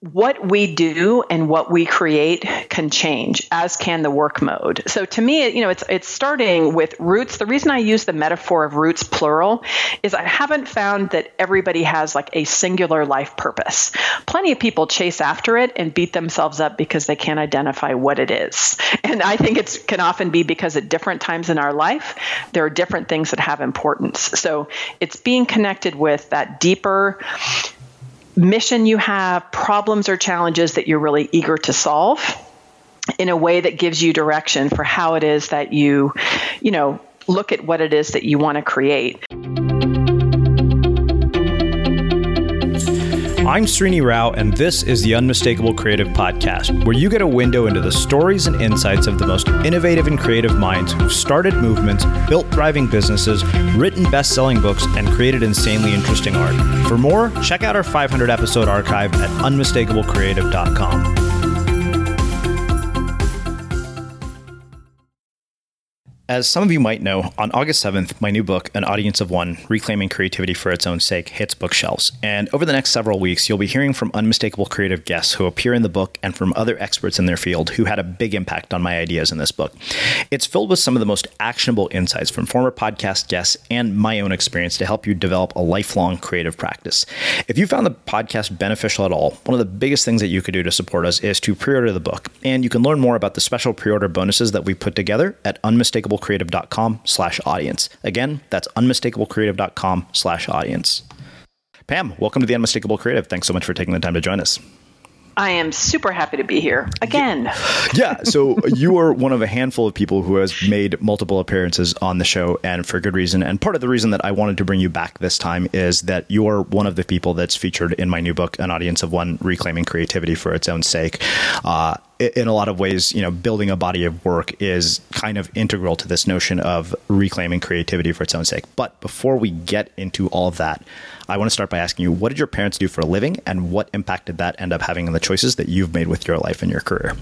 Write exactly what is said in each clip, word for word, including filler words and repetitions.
what we do and what we create can change, as can the work mode. So to me, you know, it's it's starting with roots. The reason I use the metaphor of roots plural is I haven't found that everybody has like a singular life purpose. Plenty of people chase after it and beat themselves up because they can't identify what it is. And I think it can often be because at different times in our life, there are different things that have importance. So it's being connected with that deeper mission you have, problems or challenges that you're really eager to solve in a way that gives you direction for how it is that you, you know, look at what it is that you want to create. I'm Srini Rao, and this is the Unmistakable Creative Podcast, where you get a window into the stories and insights of the most innovative and creative minds who've started movements, built thriving businesses, written best-selling books, and created insanely interesting art. For more, check out our five hundred episode archive at unmistakable creative dot com. As some of you might know, on August seventh, my new book, An Audience of One, Reclaiming Creativity for Its Own Sake, hits bookshelves. And over the next several weeks, you'll be hearing from unmistakable creative guests who appear in the book and from other experts in their field who had a big impact on my ideas in this book. It's filled with some of the most actionable insights from former podcast guests and my own experience to help you develop a lifelong creative practice. If you found the podcast beneficial at all, one of the biggest things that you could do to support us is to pre-order the book. And you can learn more about the special pre-order bonuses that we put together at unmistakable creative dot com slash audience. Again, that's unmistakable creative dot com slash audience. Pam, welcome to the Unmistakable Creative. Thanks so much for taking the time to join us. I am super happy to be here again. Yeah. So you are one of a handful of people who has made multiple appearances on the show, and for good reason. And part of the reason that I wanted to bring you back this time is that you're one of the people that's featured in my new book, An Audience of One, Reclaiming Creativity for Its Own Sake. Uh, in a lot of ways, you know, building a body of work is kind of integral to this notion of reclaiming creativity for its own sake. But before we get into all of that, I want to start by asking you, what did your parents do for a living, and what impact did that end up having on the choices that you've made with your life and your career?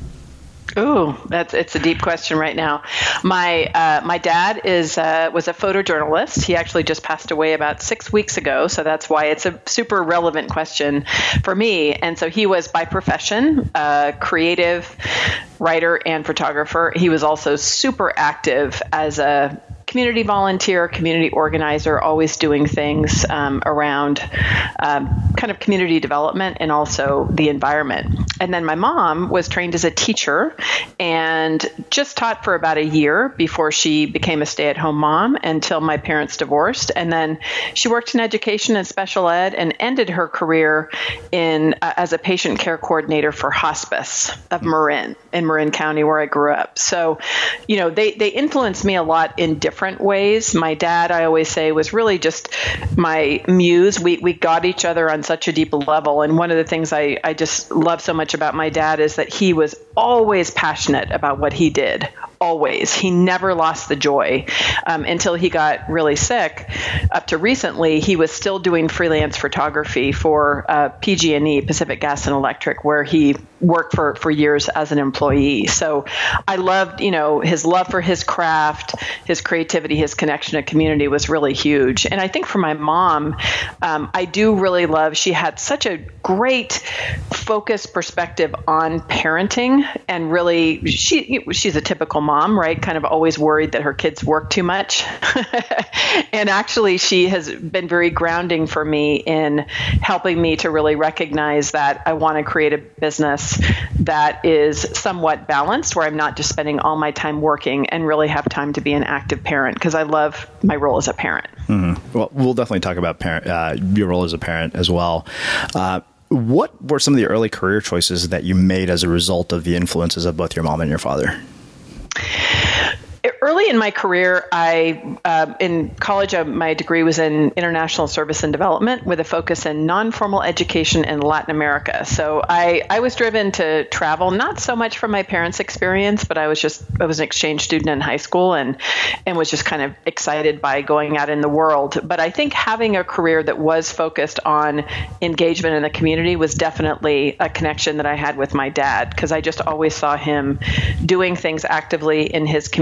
Oh, that's it's a deep question right now. My uh, my dad is uh, was a photojournalist. He actually just passed away about six weeks ago, so that's why it's a super relevant question for me. And so he was by profession a creative writer and photographer. He was also super active as a community volunteer, community organizer, always doing things um, around um, kind of community development and also the environment. And then my mom was trained as a teacher and just taught for about a year before she became a stay-at-home mom until my parents divorced. And then she worked in education and special ed and ended her career in uh, as a patient care coordinator for hospice of Marin, in Marin County, where I grew up. So, you know, they, they influenced me a lot in different ways. My dad, I always say, was really just my muse. We we got each other on such a deep level. And one of the things I, I just love so much about my dad is that he was always passionate about what he did. Always. He never lost the joy um, until he got really sick. Up to recently, he was still doing freelance photography for uh, P G and E, Pacific Gas and Electric, where he worked for, for years as an employee. So I loved, you know, his love for his craft, his creativity, his connection to community was really huge. And I think for my mom, um, I do really love, she had such a great focused perspective on parenting, and really, she she's a typical mom, right? Kind of always worried that her kids work too much. And actually, she has been very grounding for me in helping me to really recognize that I want to create a business that is somewhat balanced, where I'm not just spending all my time working and really have time to be an active parent, because I love my role as a parent. Mm-hmm. Well, we'll definitely talk about parent, uh, your role as a parent as well. Uh, what were some of the early career choices that you made as a result of the influences of both your mom and your father? Early in my career, I uh, in college, uh, my degree was in international service and development with a focus in non-formal education in Latin America. So I, I was driven to travel, not so much from my parents' experience, but I was just I was an exchange student in high school and and was just kind of excited by going out in the world. But I think having a career that was focused on engagement in the community was definitely a connection that I had with my dad, because I just always saw him doing things actively in his community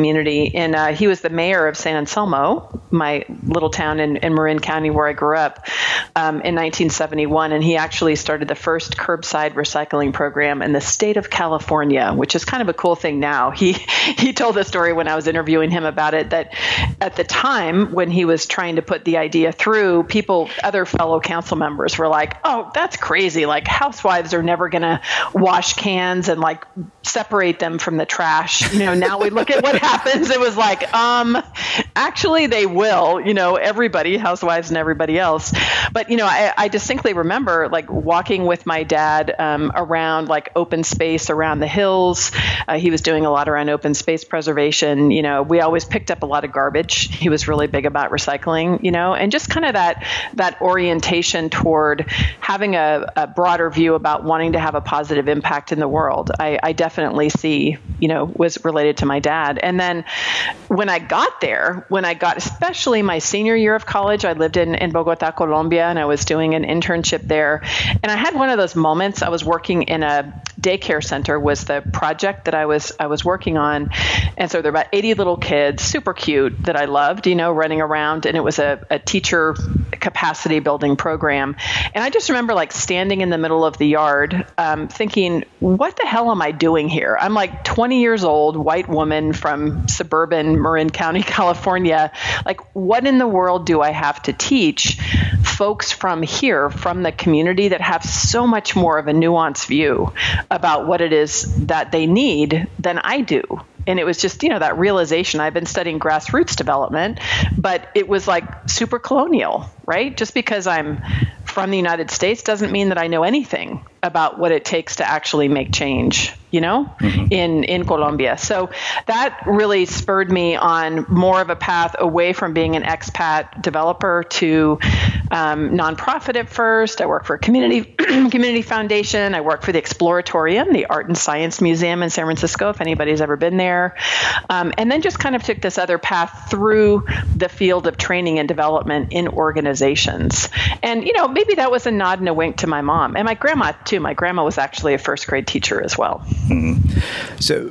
me. And uh, he was the mayor of San Anselmo, my little town in, in Marin County where I grew up, um, in nineteen seventy-one. And he actually started the first curbside recycling program in the state of California, which is kind of a cool thing now. He he told the story when I was interviewing him about it, that at the time when he was trying to put the idea through, people, other fellow council members were like, oh, that's crazy. Like, housewives are never going to wash cans and like separate them from the trash. You know, now we look at what happens. It was like, um, actually they will, you know, everybody, housewives and everybody else. But, you know, I, I distinctly remember like walking with my dad um, around like open space around the hills. Uh, he was doing a lot around open space preservation. You know, we always picked up a lot of garbage. He was really big about recycling, you know, and just kind of that, that orientation toward having a, a broader view about wanting to have a positive impact in the world. I, I definitely see, you know, was related to my dad. And then when I got there, when I got, especially my senior year of college, I lived in, in Bogota, Colombia, and I was doing an internship there. And I had one of those moments. I was working in a daycare center was the project that I was I was working on. And so there were about eighty little kids, super cute, that I loved, you know, running around. And it was a, a teacher capacity building program. And I just remember like standing in the middle of the yard um, thinking, what the hell am I doing here? I'm like twenty years old, white woman from suburban Marin County, California. Like, what in the world do I have to teach folks from here, from the community that have so much more of a nuanced view about what it is that they need than I do? And it was just, you know, that realization. I've been studying grassroots development, but it was like super colonial, right? Just because I'm from the United States doesn't mean that I know anything about what it takes to actually make change, you know, mm-hmm. in, in Colombia. So that really spurred me on more of a path away from being an expat developer to um, nonprofit at first. I worked for a community community foundation. I worked for the Exploratorium, the Art and Science Museum in San Francisco, if anybody's ever been there. Um, and then just kind of took this other path through the field of training and development in organizations. And, you know, maybe that was a nod and a wink to my mom and my grandma too. My grandma was actually a first grade teacher as well. Mm-hmm. So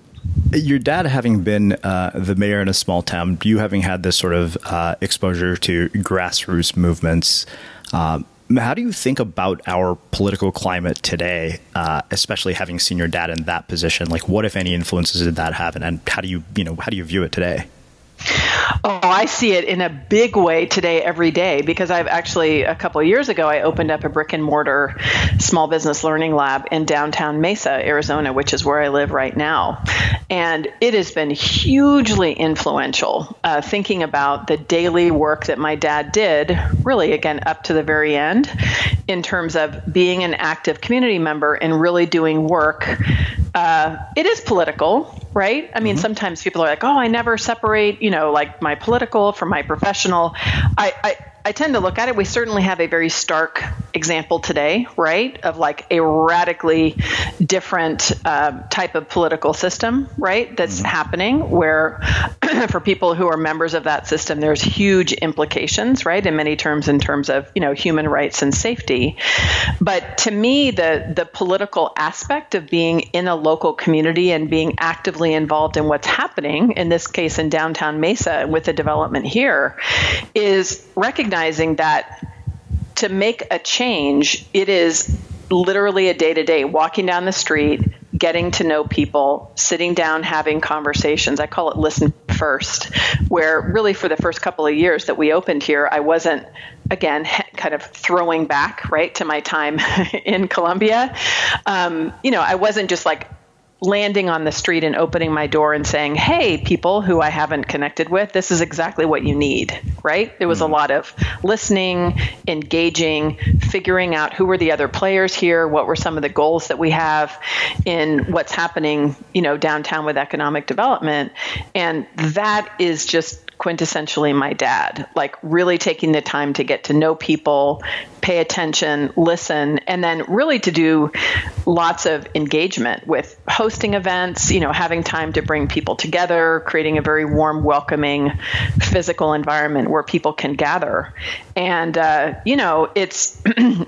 your dad having been uh, the mayor in a small town, you having had this sort of uh, exposure to grassroots movements, um, how do you think about our political climate today, uh, especially having seen your dad in that position? Like, what, if any, influences did that have, and, and how do you, you know, how do you view it today? Oh, I see it in a big way today, every day, because I've actually, a couple of years ago, I opened up a brick and mortar small business learning lab in downtown Mesa, Arizona, which is where I live right now. And it has been hugely influential, uh, thinking about the daily work that my dad did, really, again, up to the very end, in terms of being an active community member and really doing work. Uh, it is political, right? I mean, mm-hmm. sometimes people are like, oh, I never separate, you know, like my political from my professional. I, I, I tend to look at it. We certainly have a very stark example today, right, of like a radically different uh, type of political system, right, that's mm-hmm. happening where for people who are members of that system, there's huge implications, right, in many terms, in terms of, you know, human rights and safety. But to me, the the political aspect of being in a local community and being actively involved in what's happening, in this case in downtown Mesa with the development here, is recognizing that to make a change, it is literally a day-to-day, walking down the street, getting to know people, sitting down, having conversations. I call it listen first, where really for the first couple of years that we opened here, I wasn't, again, kind of throwing back, right, to my time in Colombia. Um, you know, I wasn't just like landing on the street and opening my door and saying, hey, people who I haven't connected with, this is exactly what you need, right? There was mm-hmm. a lot of listening, engaging, figuring out who were the other players here, what were some of the goals that we have in what's happening, you know, downtown with economic development. And that is just quintessentially my dad, like really taking the time to get to know people, pay attention, listen, and then really to do lots of engagement with hosting events, you know, having time to bring people together, creating a very warm, welcoming physical environment where people can gather. And, uh, you know, it's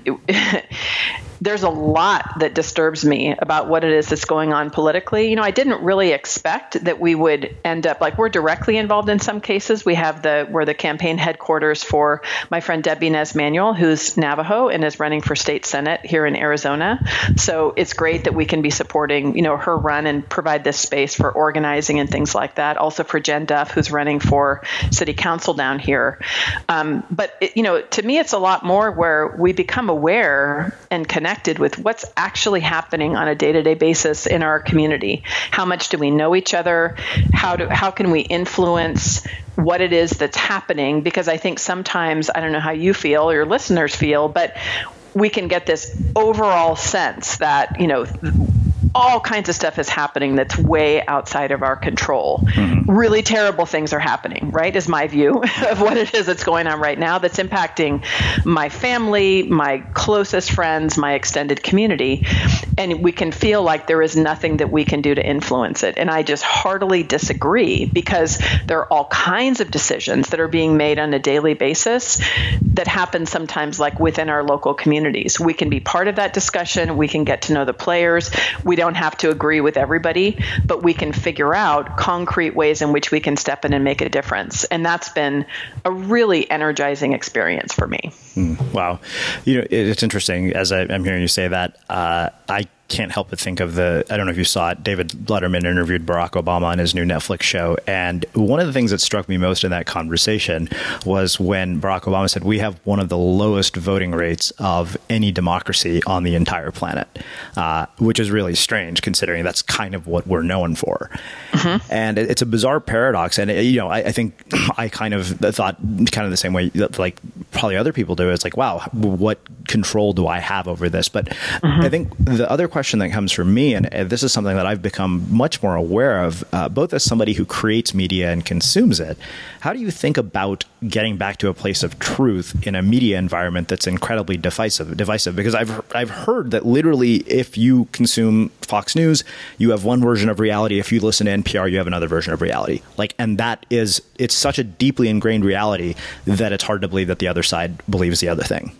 there's a lot that disturbs me about what it is that's going on politically. You know, I didn't really expect that we would end up, like, we're directly involved in some cases. We have the, we're the campaign headquarters for my friend Debbie Nez Manuel, who's Navajo and is running for state senate here in Arizona. So it's great that we can be supporting, you know, her run and provide this space for organizing and things like that. Also for Jen Duff, who's running for city council down here. Um, but, it, you know, to me, it's a lot more where we become aware and connected with what's actually happening on a day-to-day basis in our community. How much do we know each other? How do how can we influence what it is that's happening? Because I think sometimes, I don't know how you feel or your listeners feel, but we can get this overall sense that, you know, all kinds of stuff is happening that's way outside of our control. Mm-hmm. Really terrible things are happening, right, is my view of what it is that's going on right now that's impacting my family, my closest friends, my extended community. And we can feel like there is nothing that we can do to influence it. And I just heartily disagree, because there are all kinds of decisions that are being made on a daily basis that happen sometimes like within our local communities. We can be part of that discussion. We can get to know the players. We don't have to agree with everybody, but we can figure out concrete ways in which we can step in and make a difference. And that's been a really energizing experience for me. Mm, wow. You know, it's interesting as I, I'm hearing you say that. Uh, I can't help but think of the, I don't know if you saw it, David Letterman interviewed Barack Obama on his new Netflix show. And one of the things that struck me most in that conversation was when Barack Obama said, we have one of the lowest voting rates of any democracy on the entire planet, uh, which is really strange considering that's kind of what we're known for. Mm-hmm. And it, it's a bizarre paradox. And, it, you know, I, I think I kind of thought kind of the same way that, like, probably other people do. It's like, wow, what control do I have over this? But mm-hmm. I think the other question that comes from me, and this is something that I've become much more aware of, uh, both as somebody who creates media and consumes it. How do you think about getting back to a place of truth in a media environment that's incredibly divisive? Divisive, because I've I've heard that literally, if you consume Fox News, you have one version of reality. If you listen to N P R, you have another version of reality. Like, and that is, it's such a deeply ingrained reality that it's hard to believe that the other side believes the other thing.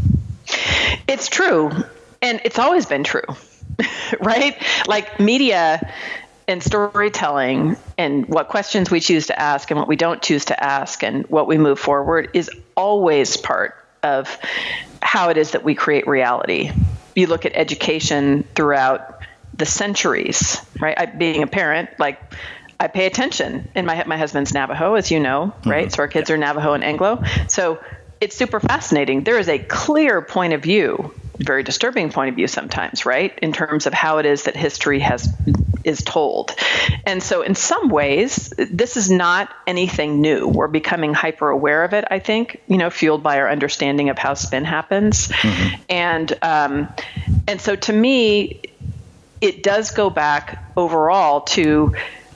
It's true, and it's always been true. Right? Like, media and storytelling and what questions we choose to ask and what we don't choose to ask and what we move forward is always part of how it is that we create reality. You look at education throughout the centuries, right? I, being a parent, like, I pay attention. And my my husband's Navajo, as you know, right? Mm-hmm. So our kids are Navajo and Anglo. So it's super fascinating. There is a clear point of view, very disturbing point of view sometimes, right, in terms of how it is that history has is told. And so in some ways, this is not anything new. We're becoming hyper aware of it, I think, you know, fueled by our understanding of how spin happens. Mm-hmm. And um, and so to me, it does go back overall to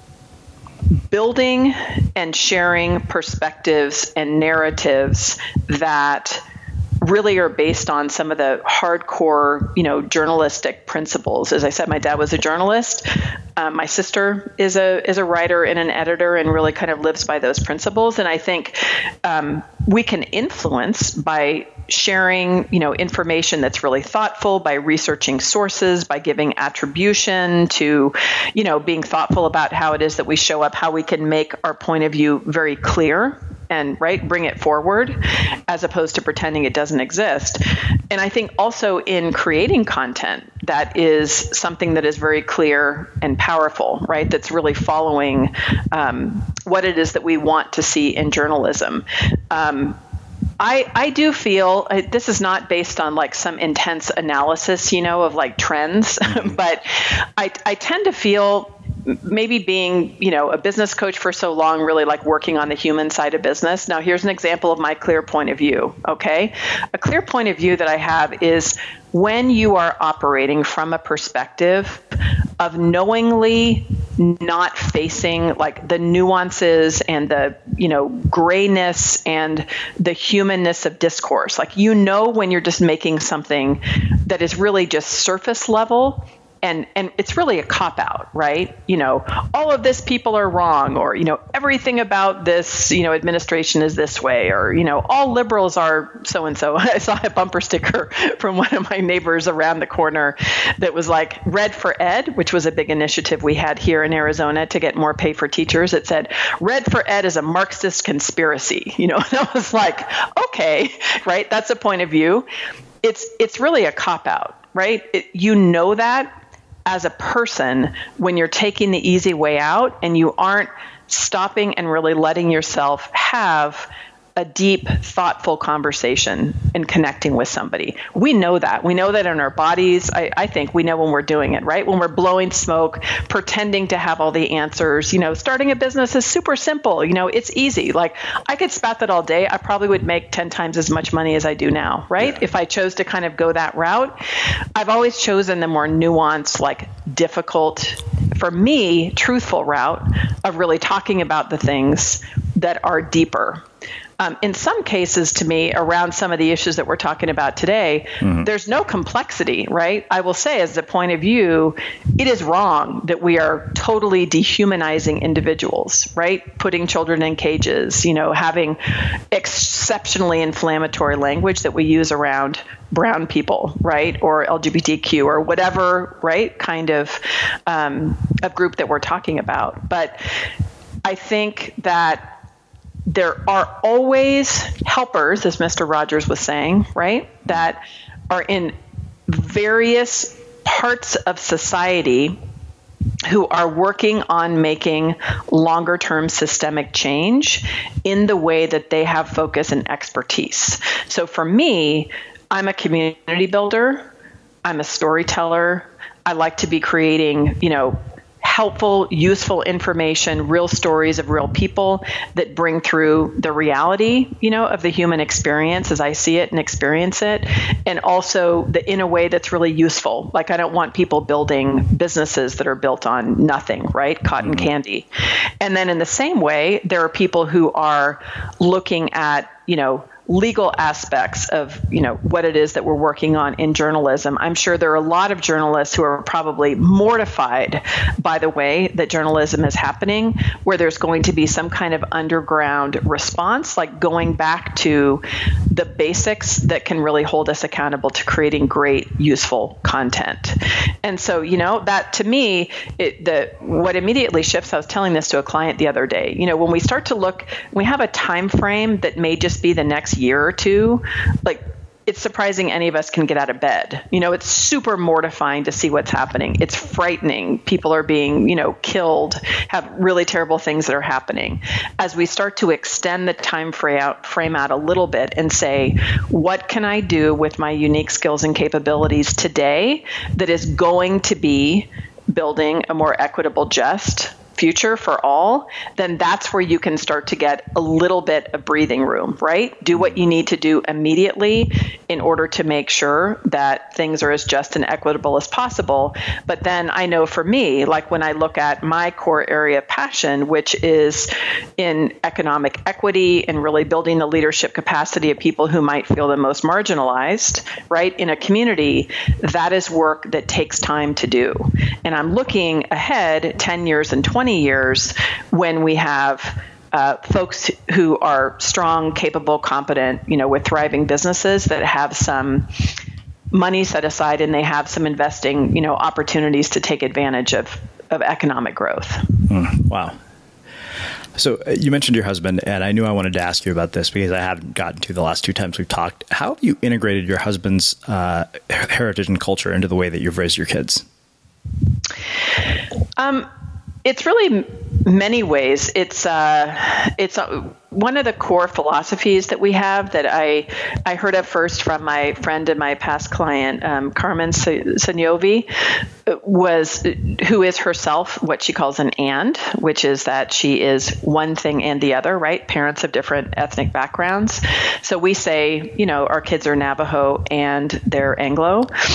building and sharing perspectives and narratives that really are based on some of the hardcore, you know, journalistic principles. As I said, my dad was a journalist. Um, my sister is a is a writer and an editor, and really kind of lives by those principles. And I think um, we can influence by sharing, you know, information that's really thoughtful, by researching sources, by giving attribution to, you know, being thoughtful about how it is that we show up, how we can make our point of view very clear and, right, bring it forward as opposed to pretending it doesn't exist. And I think also in creating content that is something that is very clear and powerful, right, that's really following um, what it is that we want to see in journalism. Um, I, I do feel uh, this is not based on like some intense analysis, you know, of like trends, but I, I tend to feel maybe being, you know, a business coach for so long, really like working on the human side of business. Now, here's an example of my clear point of view. Okay. A clear point of view that I have is when you are operating from a perspective of knowingly not facing like the nuances and the, you know, grayness and the humanness of discourse. Like, you know, when you're just making something that is really just surface level, and and it's really a cop-out, right? You know, all of this people are wrong, or, you know, everything about this, you know, administration is this way, or, you know, all liberals are so-and-so. I saw a bumper sticker from one of my neighbors around the corner that was like, Red for Ed, which was a big initiative we had here in Arizona to get more pay for teachers. It said, Red for Ed is a Marxist conspiracy, you know, and I was like, okay, right? That's a point of view. It's, it's really a cop-out, right? It, you know that as a person when you're taking the easy way out and you aren't stopping and really letting yourself have a deep, thoughtful conversation and connecting with somebody. We know that. We know that in our bodies. I, I think we know when we're doing it, right? When we're blowing smoke, pretending to have all the answers. You know, starting a business is super simple. You know, it's easy. Like, I could spout that all day. I probably would make ten times as much money as I do now, right? Yeah. If I chose to kind of go that route. I've always chosen the more nuanced, like difficult, for me, truthful route of really talking about the things that are deeper. Um, in some cases, to me, around some of the issues that we're talking about today, mm-hmm. there's no complexity, right? I will say, as a point of view, it is wrong that we are totally dehumanizing individuals, right? Putting children in cages, you know, having exceptionally inflammatory language that we use around brown people, right? Or L G B T Q or whatever, right? Kind of um, a group that we're talking about. But I think that there are always helpers, as Mister Rogers was saying, right, that are in various parts of society who are working on making longer-term systemic change in the way that they have focus and expertise. So for me, I'm a community builder. I'm a storyteller. I like to be creating, you know, helpful, useful information, real stories of real people that bring through the reality, you know, of the human experience as I see it and experience it. And also the, in a way that's really useful. Like, I don't want people building businesses that are built on nothing, right? Cotton mm-hmm. candy. And then in the same way, there are people who are looking at, you know, legal aspects of, you know, what it is that we're working on in journalism. I'm sure there are a lot of journalists who are probably mortified by the way that journalism is happening, where there's going to be some kind of underground response, like going back to the basics that can really hold us accountable to creating great, useful content. And so, you know, that to me, it, the what immediately shifts, I was telling this to a client the other day, you know, when we start to look, we have a time frame that may just be the next year or two, like, it's surprising any of us can get out of bed. You know, it's super mortifying to see what's happening. It's frightening. People are being, you know, killed, have really terrible things that are happening. As we start to extend the time frame out, frame out a little bit and say, what can I do with my unique skills and capabilities today that is going to be building a more equitable, just future for all, then that's where you can start to get a little bit of breathing room, right? Do what you need to do immediately in order to make sure that things are as just and equitable as possible. But then I know for me, like when I look at my core area of passion, which is in economic equity and really building the leadership capacity of people who might feel the most marginalized, right, in a community, that is work that takes time to do. And I'm looking ahead ten years and twenty years when we have uh, folks who are strong, capable, competent, you know, with thriving businesses that have some money set aside and they have some investing, you know, opportunities to take advantage of, of economic growth. Mm, wow. So uh, you mentioned your husband, and I knew I wanted to ask you about this because I haven't gotten to the last two times we've talked. How have you integrated your husband's uh, heritage and culture into the way that you've raised your kids? Um, It's really many ways. It's uh, it's uh, one of the core philosophies that we have that I I heard of first from my friend and my past client, um, Carmen Sanyovi, was who is herself what she calls an and, which is that she is one thing and the other, right? Parents of different ethnic backgrounds. So we say, you know, our kids are Navajo and they're Anglo.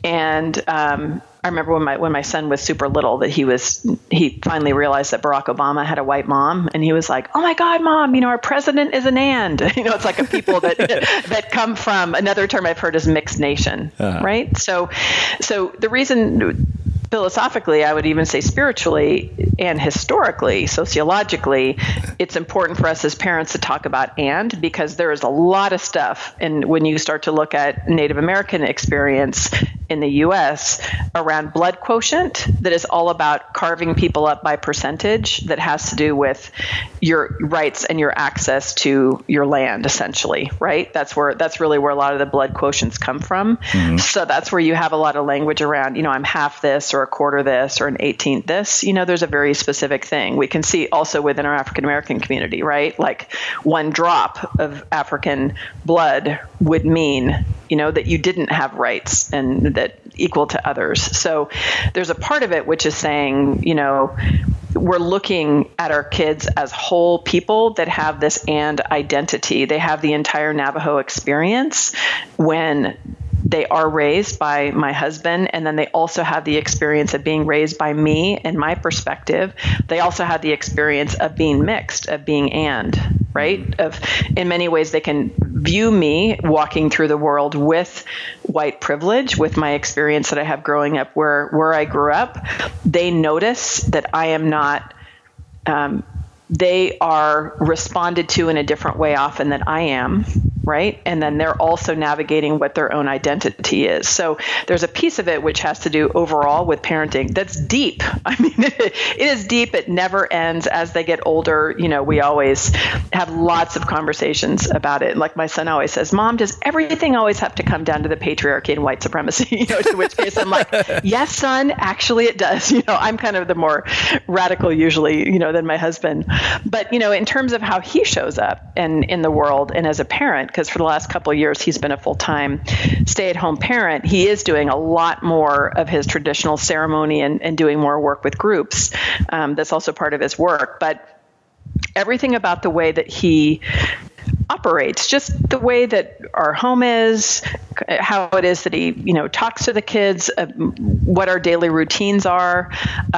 And um, I remember when my when my son was super little that he was he finally realized that Barack Obama had a white mom, and he was like, "Oh my God, Mom! You know, our president is an and." You know, it's like a people that that come from another term I've heard is mixed nation, uh-huh. right? So, so the reason. Philosophically, I would even say spiritually and historically, sociologically, it's important for us as parents to talk about and, because there is a lot of stuff. And when you start to look at Native American experience in the U S around blood quotient, that is all about carving people up by percentage, that has to do with your rights and your access to your land, essentially, right? That's where that's really where a lot of the blood quotients come from. Mm-hmm. So that's where you have a lot of language around, you know, I'm half this or a quarter this or an eighteenth this. You know, there's a very specific thing. We can see also within our African American community, right? Like one drop of African blood would mean, you know, that you didn't have rights and that equal to others. So there's a part of it which is saying, you know, we're looking at our kids as whole people that have this and identity. They have the entire Navajo experience when they are raised by my husband, and then they also have the experience of being raised by me and my perspective. They also have the experience of being mixed, of being and, right? Of, in many ways, they can view me walking through the world with white privilege, with my experience that I have growing up where, where I grew up. They notice that I am not, um, they are responded to in a different way often than I am, right? And then they're also navigating what their own identity is. So there's a piece of it which has to do overall with parenting that's deep. I mean, it is deep. It never ends. As they get older, you know, we always have lots of conversations about it. Like my son always says, Mom, does everything always have to come down to the patriarchy and white supremacy? You know, to which case I'm like, yes, son, actually it does. You know, I'm kind of the more radical usually, you know, than my husband. But, you know, in terms of how he shows up and in the world and as a parent, because for the last couple of years, he's been a full-time stay-at-home parent, he is doing a lot more of his traditional ceremony and, and doing more work with groups. Um, that's also part of his work. But everything about the way that he operates, just the way that our home is, how it is that he, you know, talks to the kids, uh, what our daily routines are.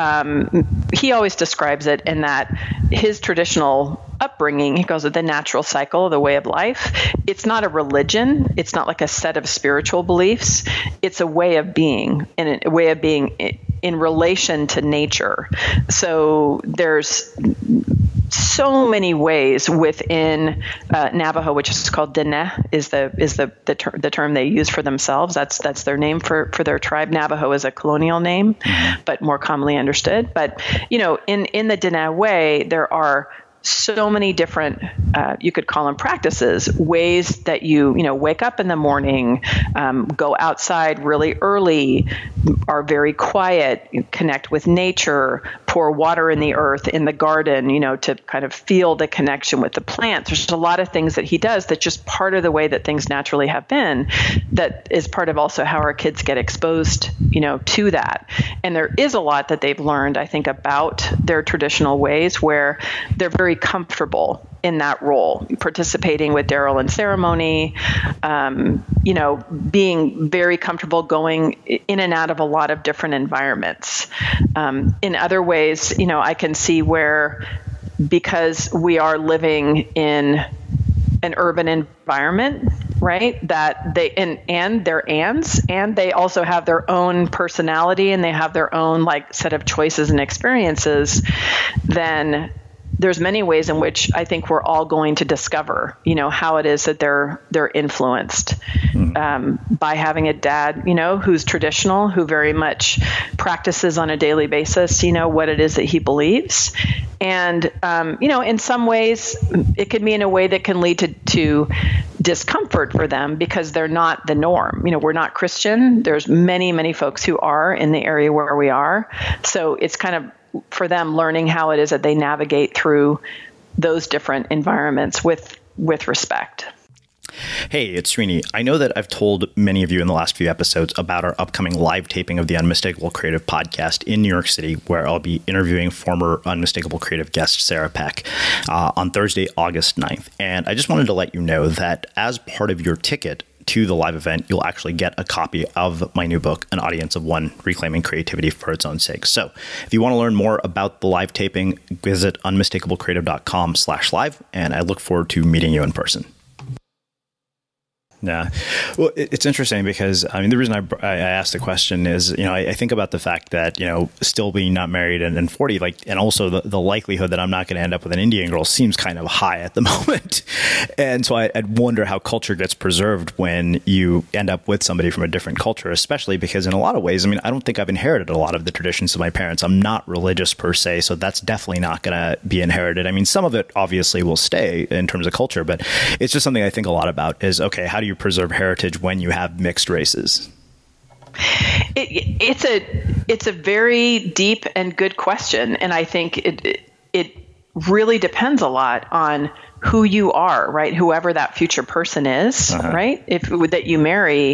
Um, he always describes it in that his traditional upbringing, he calls it the natural cycle, the way of life. It's not a religion. It's not like a set of spiritual beliefs. It's a way of being, and a way of being in relation to nature. So there's so many ways within uh, Navajo, which is called Diné, is the is the the, ter- the term they use for themselves. That's that's their name for, for their tribe. Navajo is a colonial name, but more commonly understood. But you know, in in the Diné way, there are so many different, uh, you could call them practices, ways that you, you know, wake up in the morning, um, go outside really early, are very quiet, connect with nature, pour water in the earth in the garden, you know, to kind of feel the connection with the plants. There's a lot of things that he does that's just part of the way that things naturally have been, that is part of also how our kids get exposed, you know, to that. And there is a lot that they've learned, I think, about their traditional ways where they're very comfortable in that role, participating with Daryl in ceremony, um, you know, being very comfortable going in and out of a lot of different environments. Um, in other ways, you know, I can see where, because we are living in an urban environment, right, that they, and, and they're ands, and they also have their own personality and they have their own like set of choices and experiences, then there's many ways in which I think we're all going to discover, you know, how it is that they're they're influenced um, by having a dad, you know, who's traditional, who very much practices on a daily basis, you know, what it is that he believes. And, um, you know, in some ways, it could be in a way that can lead to, to discomfort for them because they're not the norm. You know, we're not Christian. There's many, many folks who are in the area where we are. So it's kind of for them learning how it is that they navigate through those different environments with with respect. Hey, it's Srini. I know that I've told many of you in the last few episodes about our upcoming live taping of the Unmistakable Creative podcast in New York City, where I'll be interviewing former Unmistakable Creative guest Sarah Peck uh, on Thursday, August ninth. And I just wanted to let you know that as part of your ticket to the live event, you'll actually get a copy of my new book, An Audience of One, Reclaiming Creativity for Its Own Sake. So if you want to learn more about the live taping, visit unmistakablecreative.com slash live, and I look forward to meeting you in person. Yeah. Well, it's interesting because, I mean, the reason I, I asked the question is, you know, I, I think about the fact that, you know, still being not married and, and forty, like, and also the, the likelihood that I'm not going to end up with an Indian girl seems kind of high at the moment. And so I, I'd wonder how culture gets preserved when you end up with somebody from a different culture, especially because in a lot of ways, I mean, I don't think I've inherited a lot of the traditions of my parents. I'm not religious per se, so that's definitely not going to be inherited. I mean, some of it obviously will stay in terms of culture, but it's just something I think a lot about is, okay, how do you preserve heritage when you have mixed races? It, it's a it's a very deep and good question, and I think it, it it really depends a lot on who you are, right? Whoever that future person is, uh-huh. right? If that you marry,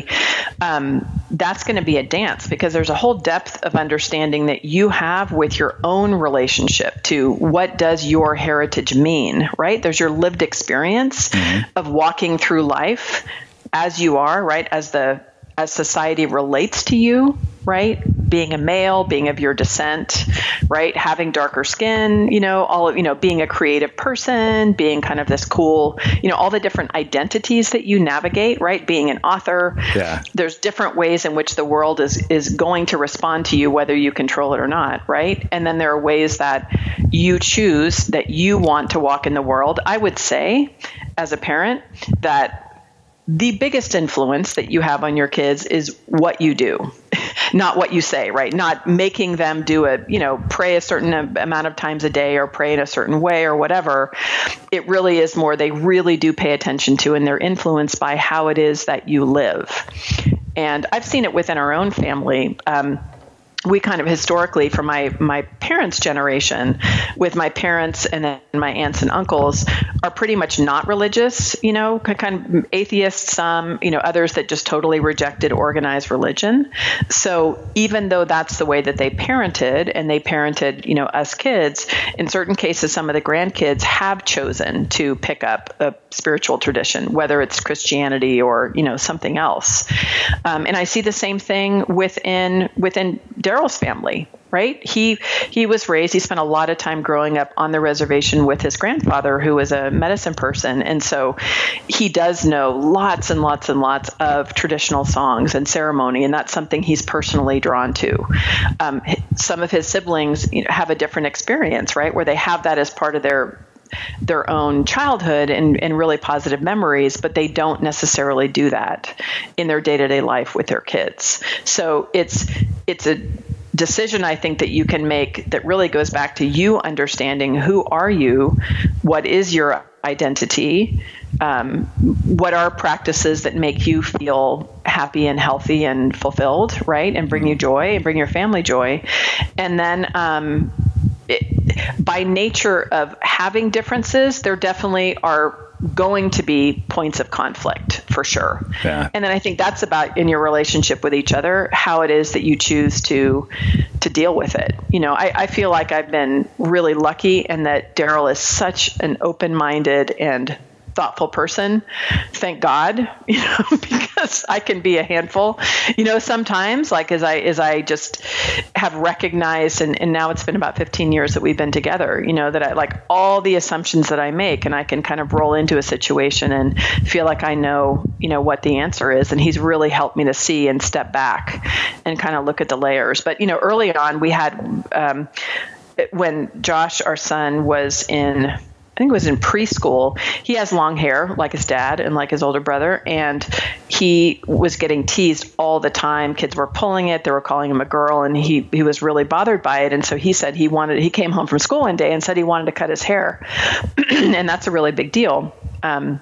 um, that's going to be a dance because there's a whole depth of understanding that you have with your own relationship to what does your heritage mean, right? There's your lived experience mm-hmm. of walking through life as you are, right? As the as society relates to you, right? Being a male, being of your descent, right? Having darker skin, you know, all of, you know, being a creative person, being kind of this cool, you know, all the different identities that you navigate, right? Being an author. Yeah. There's different ways in which the world is is going to respond to you, whether you control it or not, right? And then there are ways that you choose that you want to walk in the world. I would say, as a parent, that the biggest influence that you have on your kids is what you do, not what you say, right? Not making them do a, you know, pray a certain amount of times a day or pray in a certain way or whatever. It really is more they really do pay attention to, and they're influenced by how it is that you live. And I've seen it within our own family. Um, we kind of historically, from my, my parents' generation, with my parents and then my aunts and uncles, are pretty much not religious, you know, kind of atheists, some, you know, others that just totally rejected organized religion. So even though that's the way that they parented, and they parented, you know, us kids, in certain cases, some of the grandkids have chosen to pick up a spiritual tradition, whether it's Christianity or, you know, something else. Um, and I see the same thing within within Daryl's family, right? He he was raised, he spent a lot of time growing up on the reservation with his grandfather, who was a medicine person. And so he does know lots and lots and lots of traditional songs and ceremony, and that's something he's personally drawn to. Um, some of his siblings, you know, have a different experience, right? Where they have that as part of their their own childhood and, and really positive memories, but they don't necessarily do that in their day-to-day life with their kids. So it's it's a decision, I think, that you can make that really goes back to you understanding who are you, what is your identity, um, what are practices that make you feel happy and healthy and fulfilled, right? And bring you joy and bring your family joy. And then um, it, by nature of having differences, there definitely are going to be points of conflict for sure. Yeah. And then I think that's about in your relationship with each other, how it is that you choose to to deal with it. You know, I, I feel like I've been really lucky and that Daryl is such an open-minded and thoughtful person. Thank God, you know, because I can be a handful, you know, sometimes, like as I as I just have recognized, and, and now it's been about fifteen years that we've been together, you know, that I like all the assumptions that I make, and I can kind of roll into a situation and feel like I know, you know, what the answer is. And he's really helped me to see and step back and kind of look at the layers. But, you know, early on we had, um, when Josh, our son, was in I think it was in preschool, he has long hair like his dad and like his older brother. And he was getting teased all the time. Kids were pulling it. They were calling him a girl, and he, he was really bothered by it. And so he said he wanted, he came home from school one day and said he wanted to cut his hair. And that's a really big deal. Um,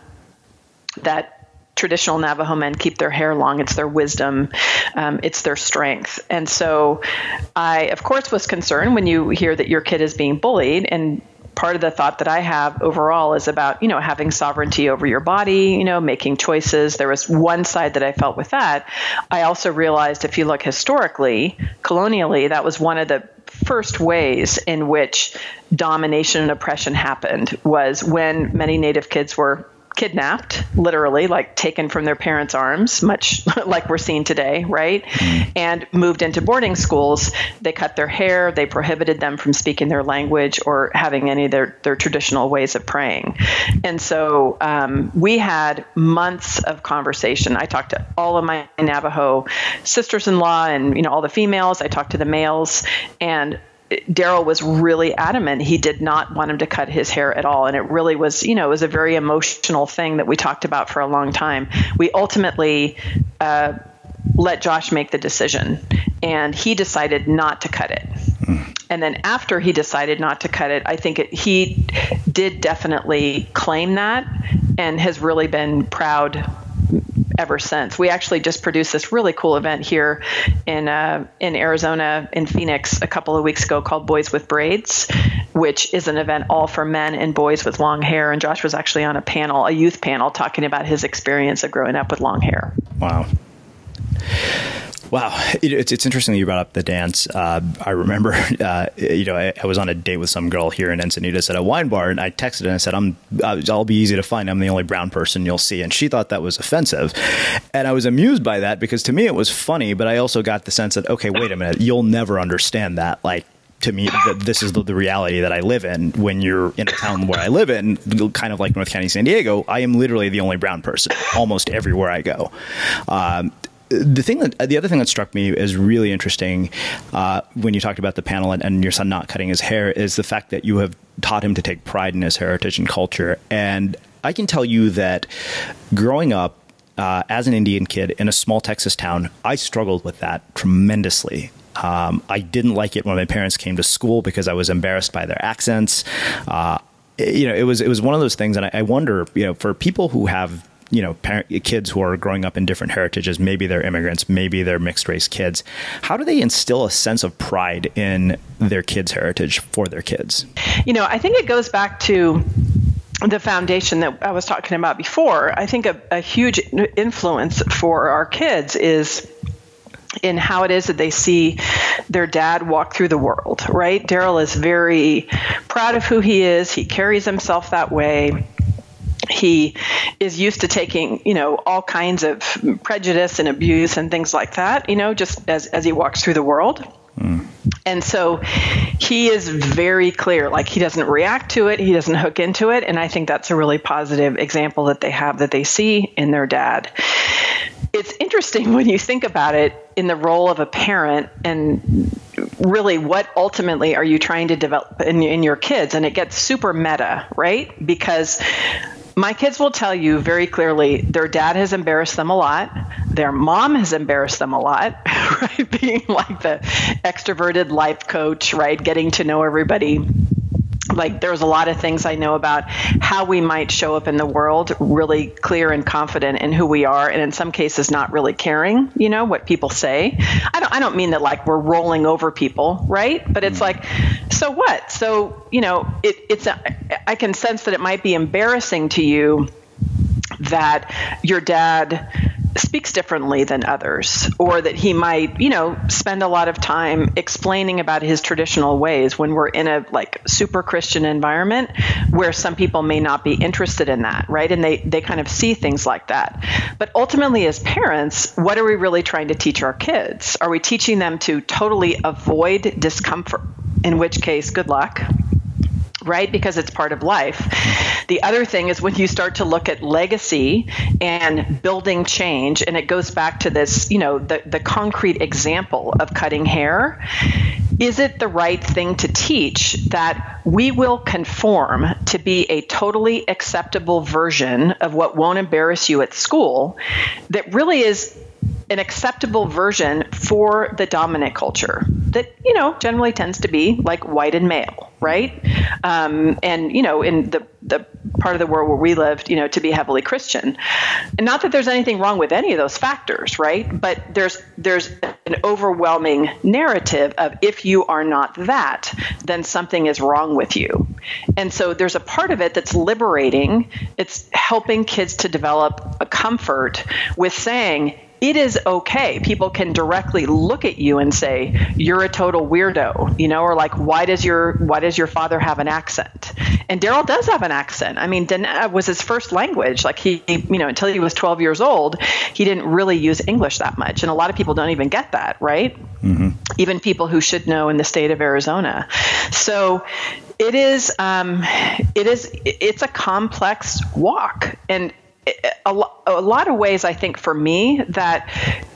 that traditional Navajo men keep their hair long. It's their wisdom. Um, it's their strength. And so I, of course, was concerned when you hear that your kid is being bullied. And part of the thought that I have overall is about, you know, having sovereignty over your body, you know, making choices. There was one side that I felt with that. I also realized if you look historically, colonially, that was one of the first ways in which domination and oppression happened, was when many Native kids were kidnapped, literally, like taken from their parents' arms, much like we're seeing today, right? Mm. And moved into boarding schools. They cut their hair. They prohibited them from speaking their language or having any of their, their traditional ways of praying. And so um, we had months of conversation. I talked to all of my Navajo sisters-in-law and, you know, all the females. I talked to the males, and Daryl was really adamant. He did not want him to cut his hair at all. And it really was, you know, it was a very emotional thing that we talked about for a long time. We ultimately uh, let Josh make the decision, and he decided not to cut it. Mm. And then after he decided not to cut it, I think it, he did definitely claim that and has really been proud ever since. We actually just produced this really cool event here in uh, in Arizona, in Phoenix, a couple of weeks ago called Boys with Braids, which is an event all for men and boys with long hair. And Josh was actually on a panel, a youth panel, talking about his experience of growing up with long hair. Wow. Wow. It's it's interesting that you brought up the dance. Uh, I remember, uh, you know, I, I was on a date with some girl here in Encinitas at a wine bar, and I texted her and I said, I'm, I'll be easy to find. I'm the only brown person you'll see. And she thought that was offensive. And I was amused by that because to me it was funny, but I also got the sense that, okay, wait a minute, you'll never understand that. Like, to me, th- this is the, the reality that I live in. When you're in a town where I live in, kind of like North County, San Diego, I am literally the only brown person almost everywhere I go. Um, The thing that the other thing that struck me as really interesting uh, when you talked about the panel and, and your son not cutting his hair is the fact that you have taught him to take pride in his heritage and culture. And I can tell you that growing up uh, as an Indian kid in a small Texas town, I struggled with that tremendously. Um, I didn't like it when my parents came to school because I was embarrassed by their accents. Uh, you know, it was it was one of those things, and I, I wonder, you know, for people who have you know, parent, kids who are growing up in different heritages, maybe they're immigrants, maybe they're mixed race kids. How do they instill a sense of pride in their kids' heritage for their kids? You know, I think it goes back to the foundation that I was talking about before. I think a, a huge influence for our kids is in how it is that they see their dad walk through the world, right? Daryl is very proud of who he is. He carries himself that way. He is used to taking, you know, all kinds of prejudice and abuse and things like that, you know, just as, as he walks through the world. Mm. And so he is very clear, like he doesn't react to it. He doesn't hook into it. And I think that's a really positive example that they have, that they see in their dad. It's interesting when you think about it in the role of a parent and really what ultimately are you trying to develop in, in your kids? And it gets super meta, right? Because my kids will tell you very clearly their dad has embarrassed them a lot. Their mom has embarrassed them a lot, right? Being like the extroverted life coach, right? Getting to know everybody. Like there's a lot of things I know about how we might show up in the world really clear and confident in who we are. And in some cases, not really caring, you know, what people say. I don't, I don't mean that like we're rolling over people, right? But it's like, so what? So, you know, it, it's, a, I can sense that it might be embarrassing to you that your dad speaks differently than others, or that he might, you know, spend a lot of time explaining about his traditional ways when we're in a like super Christian environment where some people may not be interested in that, right? And they, they kind of see things like that. But ultimately as parents, what are we really trying to teach our kids? Are we teaching them to totally avoid discomfort? In which case, good luck. Right? Because it's part of life. The other thing is when you start to look at legacy and building change, and it goes back to this, you know, the, the concrete example of cutting hair, is it the right thing to teach that we will conform to be a totally acceptable version of what won't embarrass you at school that really is an acceptable version for the dominant culture that, you know, generally tends to be like white and male, right? Um, and, you know, in the, the part of the world where we lived, you know, to be heavily Christian. And not that there's anything wrong with any of those factors, right? But there's there's an overwhelming narrative of if you are not that, then something is wrong with you. And so there's a part of it that's liberating. It's helping kids to develop a comfort with saying, it is okay. People can directly look at you and say, you're a total weirdo, you know, or like, why does your, why does your father have an accent? And Daryl does have an accent. I mean, Diné was his first language. Like he, you know, until he was twelve years old, he didn't really use English that much. And a lot of people don't even get that, right? Mm-hmm. Even people who should know in the state of Arizona. So it is, um, it is, it's a complex walk. And a, lo- a lot of ways, I think for me, that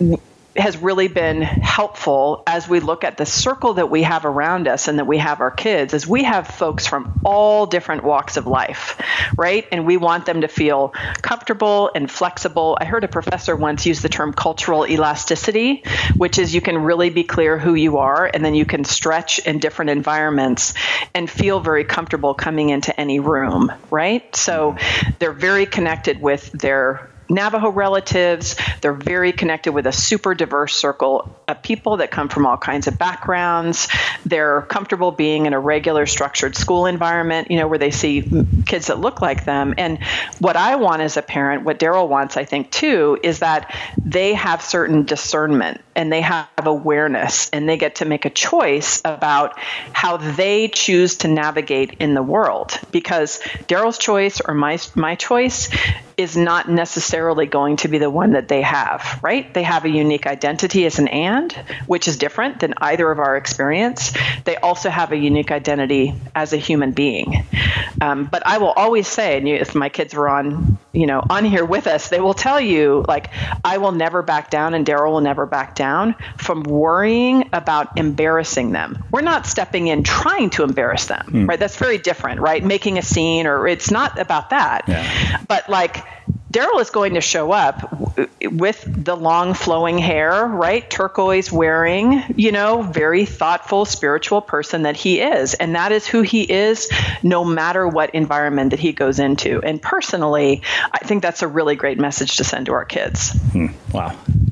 has really been helpful as we look at the circle that we have around us and that we have our kids, is we have folks from all different walks of life, right? And we want them to feel comfortable and flexible. I heard a professor once use the term cultural elasticity, which is you can really be clear who you are, and then you can stretch in different environments and feel very comfortable coming into any room, right? So they're very connected with their Navajo relatives. They're very connected with a super diverse circle of people that come from all kinds of backgrounds. They're comfortable being in a regular structured school environment, you know, where they see kids that look like them. And what I want as a parent, what Daryl wants, I think, too, is that they have certain discernment and they have awareness and they get to make a choice about how they choose to navigate in the world. Because Daryl's choice or my my choice is not necessarily going to be the one that they have, right? They have a unique identity as an and, which is different than either of our experience. They also have a unique identity as a human being. Um, but I will always say, and if my kids were on, you know, on here with us, they will tell you, like, I will never back down and Daryl will never back down from worrying about embarrassing them. We're not stepping in trying to embarrass them, mm. right? That's very different, right? Making a scene, or it's not about that. Yeah. But like, Daryl is going to show up w- with the long flowing hair, right? Turquoise wearing, you know, very thoughtful, spiritual person that he is. And that is who he is, no matter what environment that he goes into. And personally, I think that's a really great message to send to our kids. Hmm. Wow.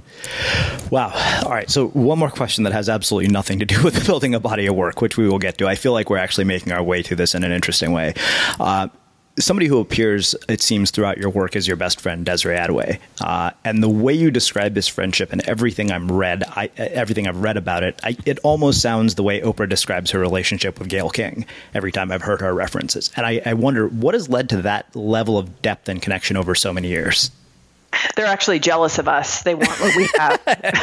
Wow. All right. So one more question that has absolutely nothing to do with building a body of work, which we will get to. I feel like we're actually making our way through this in an interesting way. Uh, Somebody who appears, it seems, throughout your work is your best friend, Desiree Adaway. Uh, and the way you describe this friendship and everything I'm read, I, everything I've read about it, I, it almost sounds the way Oprah describes her relationship with Gayle King every time I've heard her references. And I, I wonder, what has led to that level of depth and connection over so many years? They're actually jealous of us. They want what we have.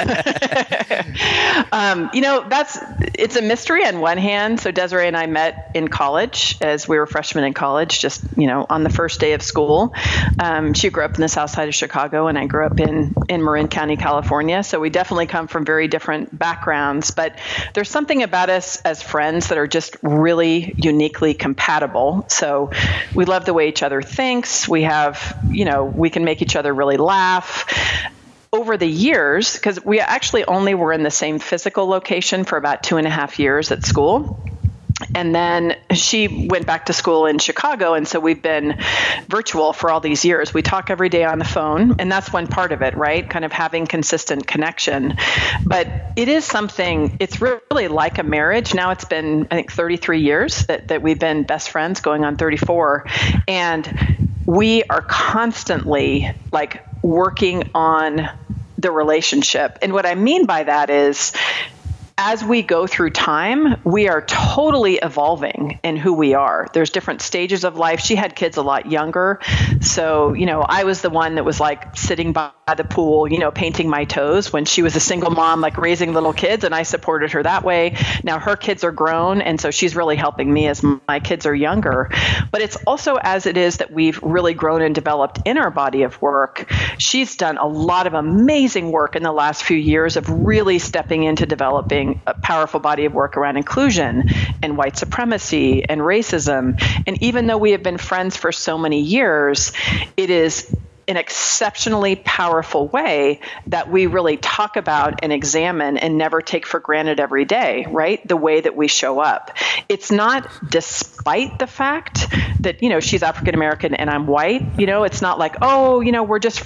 um, you know, that's, it's a mystery on one hand. So Desiree and I met in college as we were freshmen in college, just, you know, on the first day of school. Um, she grew up in the south side of Chicago and I grew up in, in Marin County, California. So we definitely come from very different backgrounds, but there's something about us as friends that are just really uniquely compatible. So we love the way each other thinks. We have, you know, we can make each other really laugh. Over the years, because we actually only were in the same physical location for about two and a half years at school. And then she went back to school in Chicago. And so we've been virtual for all these years. We talk every day on the phone. And that's one part of it, right? Kind of having consistent connection. But it is something, it's really like a marriage. Now it's been, I think, thirty-three years that, that we've been best friends, going on thirty-four. And we are constantly like working on the relationship. And what I mean by that is, as we go through time, we are totally evolving in who we are. There's different stages of life. She had kids a lot younger. So, you know, I was the one that was like sitting by the pool, you know, painting my toes when she was a single mom, like raising little kids, and I supported her that way. Now her kids are grown, and so she's really helping me as my kids are younger. But it's also as it is that we've really grown and developed in our body of work. She's done a lot of amazing work in the last few years of really stepping into developing a powerful body of work around inclusion and white supremacy and racism. And even though we have been friends for so many years, it is an exceptionally powerful way that we really talk about and examine and never take for granted every day, right? The way that we show up. It's not despite the fact that, you know, she's African American and I'm white. You know, it's not like, oh, you know, we're just friends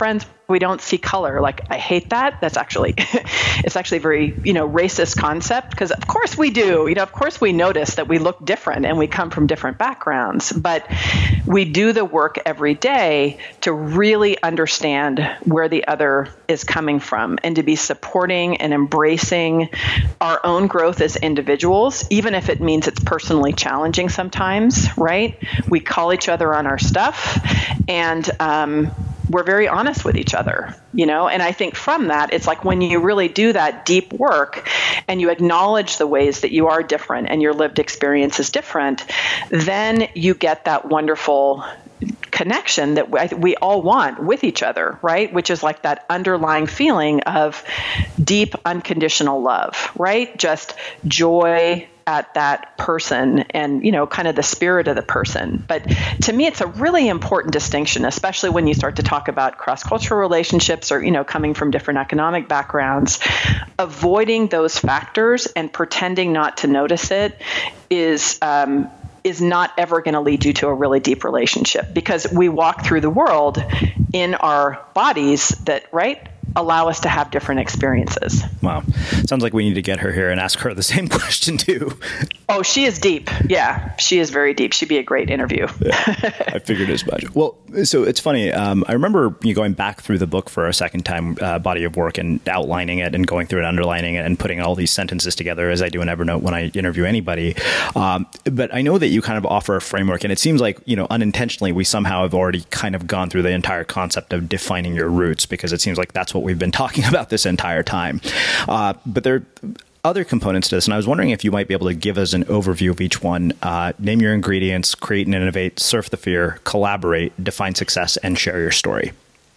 we don't see color. Like, I hate that. That's actually, it's actually a very, you know, racist concept, because of course we do, you know, of course we notice that we look different and we come from different backgrounds, but we do the work every day to really understand where the other is coming from and to be supporting and embracing our own growth as individuals, even if it means it's personally challenging sometimes, right? We call each other on our stuff, and um, we're very honest with each other, you know? And I think from that, it's like when you really do that deep work and you acknowledge the ways that you are different and your lived experience is different, then you get that wonderful connection that we, we all want with each other, right? Which is like that underlying feeling of deep, unconditional love, right? Just joy at that person and, you know, kind of the spirit of the person. But to me, it's a really important distinction, especially when you start to talk about cross-cultural relationships or, you know, coming from different economic backgrounds. Avoiding those factors and pretending not to notice it is um, is not ever going to lead you to a really deep relationship, because we walk through the world in our bodies that, right, allow us to have different experiences. Wow. Sounds like we need to get her here and ask her the same question too. Oh, she is deep. Yeah, she is very deep. She'd be a great interview. Yeah, I figured as much. Well, so it's funny. Um, I remember you going back through the book for a second time, uh, body of work, and outlining it and going through it, underlining it, and putting all these sentences together, as I do in Evernote when I interview anybody. Um, but I know that you kind of offer a framework, and it seems like, you know, unintentionally, we somehow have already kind of gone through the entire concept of defining your roots, because it seems like that's what we've been talking about this entire time. Uh, but there are other components to this, and I was wondering if you might be able to give us an overview of each one. Uh, name your ingredients, create and innovate, surf the fear, collaborate, define success, and share your story.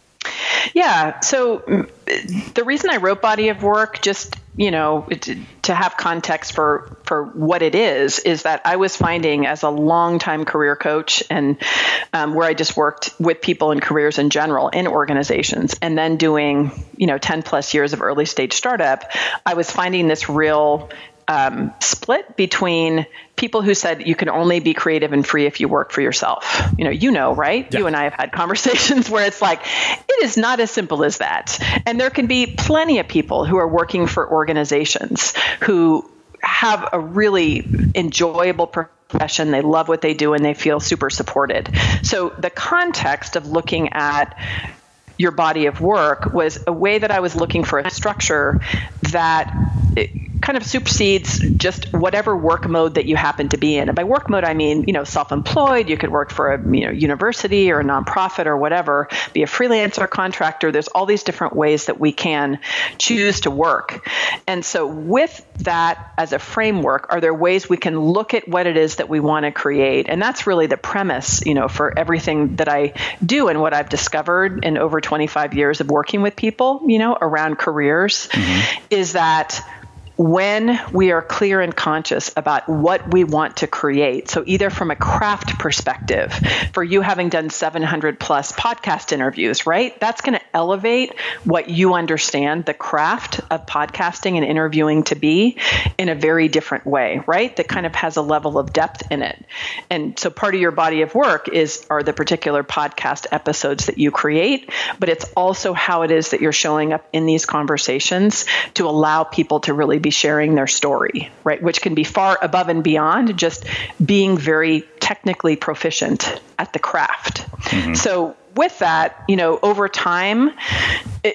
Yeah. So the reason I wrote Body of Work, just, you know, to have context for, for what it is, is that I was finding as a longtime career coach, and um, where I just worked with people in careers in general in organizations, and then doing, you know, ten plus years of early stage startup, I was finding this real Um, split between people who said you can only be creative and free if you work for yourself. You know, you know, right? Yeah. You and I have had conversations where it's like, it is not as simple as that. And there can be plenty of people who are working for organizations who have a really enjoyable profession. They love what they do and they feel super supported. So the context of looking at your body of work was a way that I was looking for a structure that it kind of supersedes just whatever work mode that you happen to be in. And by work mode, I mean, you know, self-employed. You could work for a, you know, university or a nonprofit or whatever, be a freelancer, contractor. There's all these different ways that we can choose to work. And so with that as a framework, are there ways we can look at what it is that we want to create? And that's really the premise, you know, for everything that I do and what I've discovered in over twenty-five years of working with people, you know, around careers, mm-hmm. is that when we are clear and conscious about what we want to create, so either from a craft perspective, for you having done seven hundred plus podcast interviews, right? That's going to elevate what you understand the craft of podcasting and interviewing to be in a very different way, right? That kind of has a level of depth in it. And so part of your body of work is are the particular podcast episodes that you create, but it's also how it is that you're showing up in these conversations to allow people to really be sharing their story, right? Which can be far above and beyond just being very technically proficient at the craft. Mm-hmm. So with that, you know, over time, it,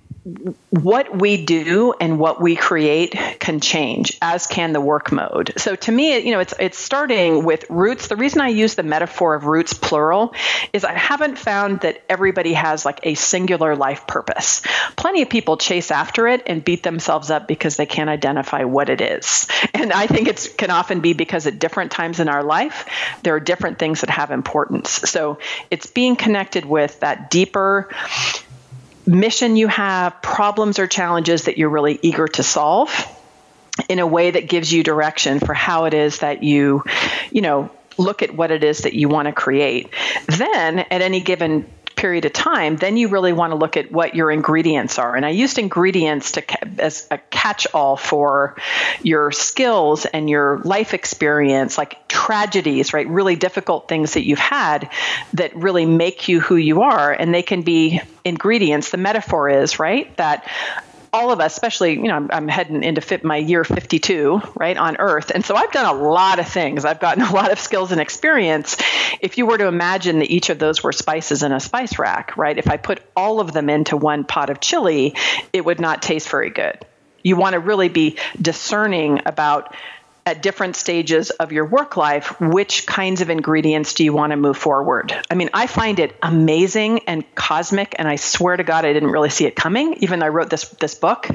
what we do and what we create can change, as can the work mode. So to me, you know, it's it's starting with roots. The reason I use the metaphor of roots plural is I haven't found that everybody has like a singular life purpose. Plenty of people chase after it and beat themselves up because they can't identify what it is. And I think it can often be because at different times in our life, there are different things that have importance. So it's being connected with that deeper mission you have, problems or challenges that you're really eager to solve in a way that gives you direction for how it is that you, you know, look at what it is that you want to create. Then at any given period of time, then you really want to look at what your ingredients are. And I used ingredients to as a catch-all for your skills and your life experience, like tragedies, right? Really difficult things that you've had that really make you who you are. And they can be ingredients. The metaphor is, right, that all of us, especially, you know, I'm, I'm heading into fit my year fifty-two, right, on Earth. And so I've done a lot of things. I've gotten a lot of skills and experience. If you were to imagine that each of those were spices in a spice rack, right, if I put all of them into one pot of chili, it would not taste very good. You want to really be discerning about, at different stages of your work life, which kinds of ingredients do you want to move forward? I mean, I find it amazing and cosmic, and I swear to God, I didn't really see it coming, even though I wrote this this book,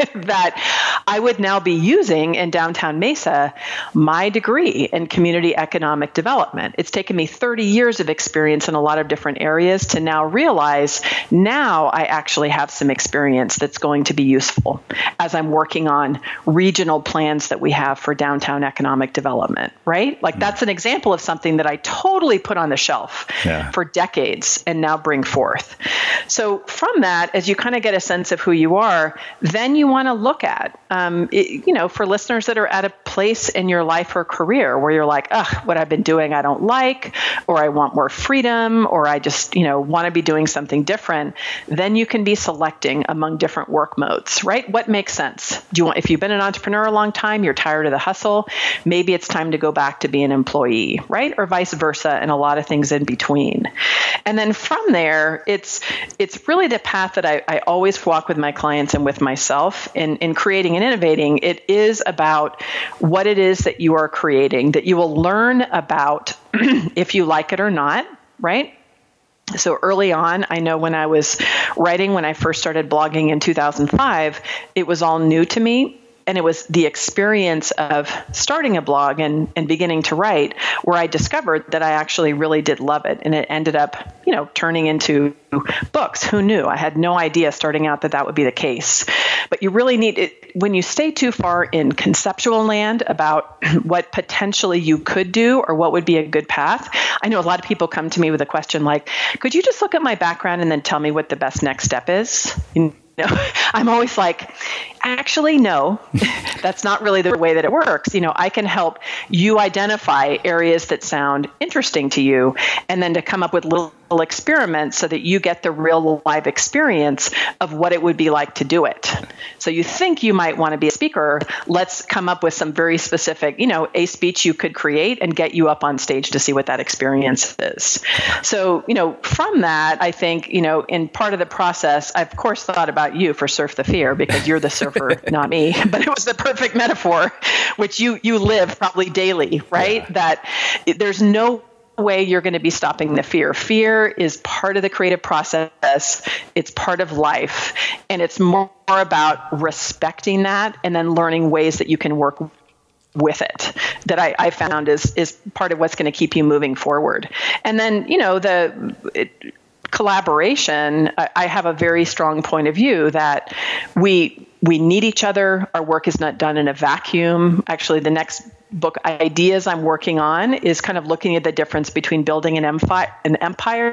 that I would now be using in downtown Mesa my degree in community economic development. It's taken me thirty years of experience in a lot of different areas to now realize now I actually have some experience that's going to be useful as I'm working on regional plans that we have for downtown Downtown economic development, right? Like that's an example of something that I totally put on the shelf yeah. for decades and now bring forth. So from that, as you kind of get a sense of who you are, then you want to look at, um, it, you know, for listeners that are at a place in your life or career where you're like, ugh, what I've been doing I don't like, or I want more freedom, or I just, you know, want to be doing something different, then you can be selecting among different work modes, right? What makes sense? Do you want, if you've been an entrepreneur a long time, you're tired of the hustle, maybe it's time to go back to be an employee, right? Or vice versa, and a lot of things in between. And then from there, it's it's really the path that I, I always walk with my clients and with myself in, in creating and innovating. It is about what it is that you are creating, that you will learn about if you like it or not, right? So early on, I know when I was writing, when I first started blogging in two thousand five, it was all new to me. And it was the experience of starting a blog and, and beginning to write where I discovered that I actually really did love it. And it ended up, you know, turning into books. Who knew? I had no idea starting out that that would be the case. But you really need it when you stay too far in conceptual land about what potentially you could do or what would be a good path. I know a lot of people come to me with a question like, could you just look at my background and then tell me what the best next step is? You know, I'm always like, actually, no, that's not really the way that it works. You know, I can help you identify areas that sound interesting to you and then to come up with little experiments so that you get the real live experience of what it would be like to do it. So you think you might want to be a speaker. Let's come up with some very specific, you know, a speech you could create and get you up on stage to see what that experience is. So, you know, from that, I think, you know, in part of the process, I of course thought about you for Surf the Fear because you're the surfer, not me, but it was the perfect metaphor, which you, you live probably daily, right? Yeah. That there's no way you're going to be stopping the fear. Fear is part of the creative process. It's part of life. And it's more about respecting that and then learning ways that you can work with it that I, I found is, is part of what's going to keep you moving forward. And then, you know, the it, collaboration, I, I have a very strong point of view that we we need each other. Our work is not done in a vacuum. Actually, the next book ideas I'm working on is kind of looking at the difference between building an empire, an empire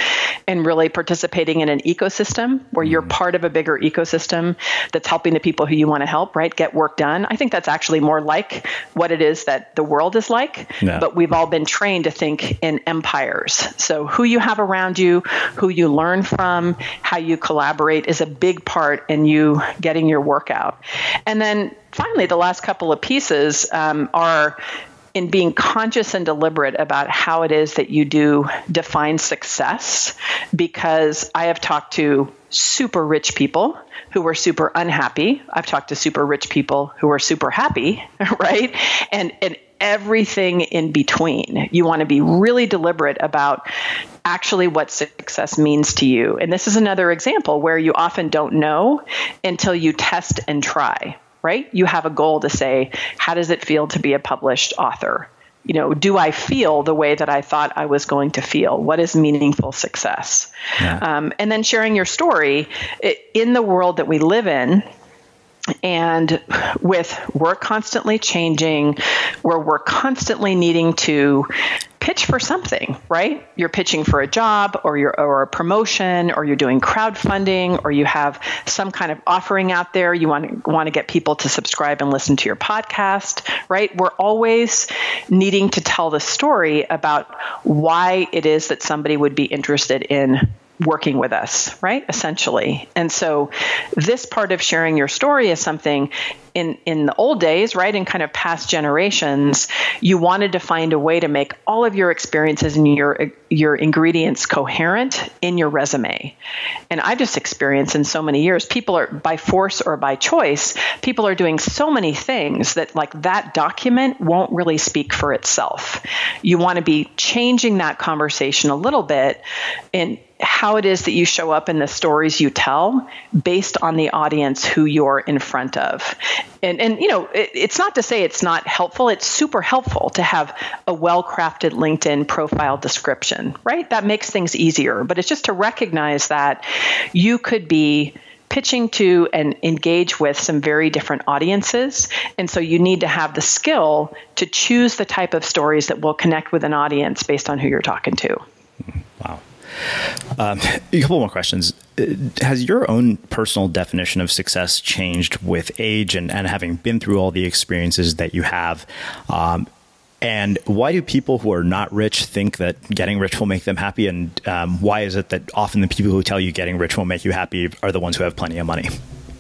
and really participating in an ecosystem where you're part of a bigger ecosystem that's helping the people who you want to help, right, get work done. I think that's actually more like what it is that the world is like, yeah. But we've all been trained to think in empires. So who you have around you, who you learn from, how you collaborate is a big part in you getting your work out. And then finally, the last couple of pieces um, are in being conscious and deliberate about how it is that you do define success, because I have talked to super rich people who were super unhappy. I've talked to super rich people who are super happy, right? And, and everything in between. You want to be really deliberate about actually what success means to you. And this is another example where you often don't know until you test and try. Right? You have a goal to say, how does it feel to be a published author? You know, do I feel the way that I thought I was going to feel? What is meaningful success? Yeah. Um, and then sharing your story it, in the world that we live in. And with work constantly changing, where we're constantly needing to pitch for something, right? You're pitching for a job or you're or a promotion, or you're doing crowdfunding, or you have some kind of offering out there. You want to want to get people to subscribe and listen to your podcast, right? We're always needing to tell the story about why it is that somebody would be interested in working with us, right? Essentially. And so this part of sharing your story is something in, in the old days, right? In kind of past generations, you wanted to find a way to make all of your experiences and your, your ingredients coherent in your resume. And I've just experienced in so many years, people are by force or by choice, people are doing so many things that like that document won't really speak for itself. You want to be changing that conversation a little bit in how it is that you show up in the stories you tell based on the audience who you're in front of. And, and you know, it, it's not to say it's not helpful. It's super helpful to have a well-crafted LinkedIn profile description, right? That makes things easier. But it's just to recognize that you could be pitching to and engage with some very different audiences. And so you need to have the skill to choose the type of stories that will connect with an audience based on who you're talking to. Wow. Um, a couple more questions. Has your own personal definition of success changed with age and, and having been through all the experiences that you have? Um, and why do people who are not rich think that getting rich will make them happy? And um, why is it that often the people who tell you getting rich will make you happy are the ones who have plenty of money?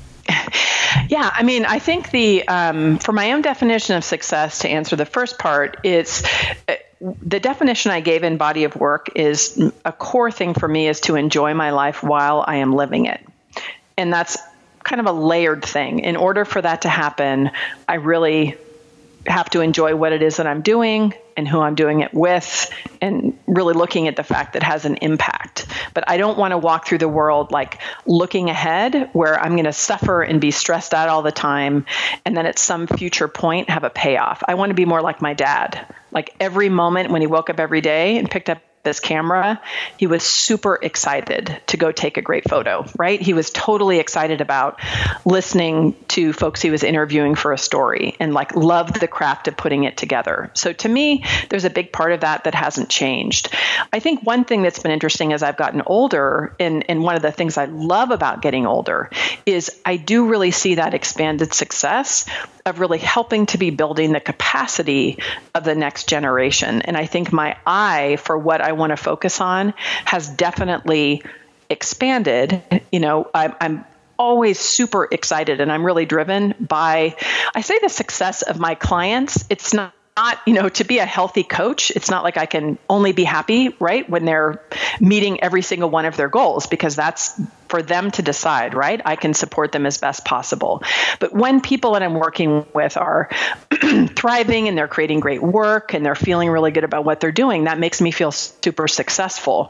Yeah, I mean, I think the um, for my own definition of success, to answer the first part, it's uh, the definition I gave in Body of Work is a core thing for me is to enjoy my life while I am living it. And that's kind of a layered thing. In order for that to happen, I really have to enjoy what it is that I'm doing and who I'm doing it with, and really looking at the fact that it has an impact. But I don't want to walk through the world like looking ahead where I'm going to suffer and be stressed out all the time, and then at some future point have a payoff. I want to be more like my dad. Like every moment when he woke up every day and picked up this camera, he was super excited to go take a great photo, right? He was totally excited about listening to folks he was interviewing for a story and like loved the craft of putting it together. So to me, there's a big part of that that hasn't changed. I think one thing that's been interesting as I've gotten older, and, and one of the things I love about getting older, is I do really see that expanded success of really helping to be building the capacity of the next generation. And I think my eye for what I want to focus on has definitely expanded. You know, I'm, I'm always super excited and I'm really driven by, I say, the success of my clients. It's not Not, you know, to be a healthy coach, it's not like I can only be happy, right, when they're meeting every single one of their goals, because that's for them to decide, right? I can support them as best possible. But when people that I'm working with are thriving and they're creating great work and they're feeling really good about what they're doing, that makes me feel super successful.